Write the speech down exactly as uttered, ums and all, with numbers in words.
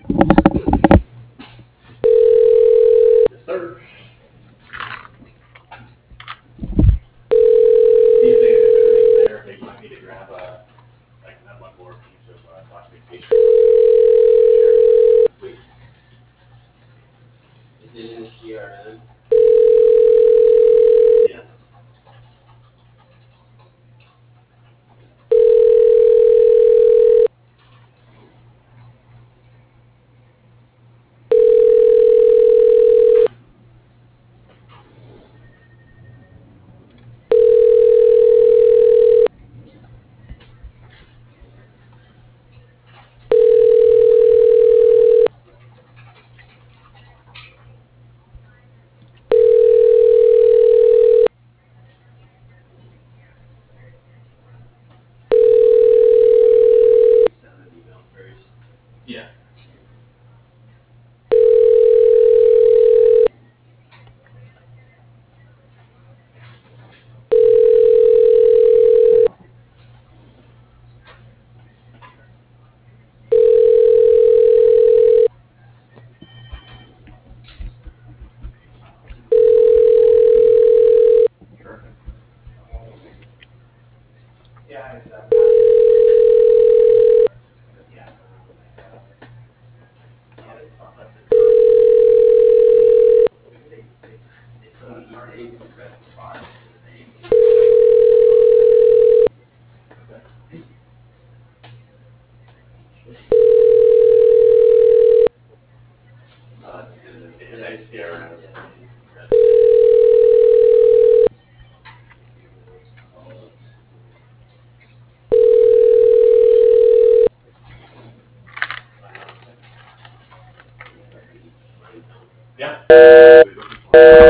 Yes, sir. See if, they, if everything's there, if they might need to grab a, like, that one more piece of uh, documentation. Sweet. Is it in the C R M? Yes. Send an email first. Yeah. Perfect. Yeah, it's uh, yeah. Oh, they thought that's it. They, they, they put on our name and press the bottom for the name. Okay. Oh, it's in the, Yeah, nice. Yeah, right. Yeah.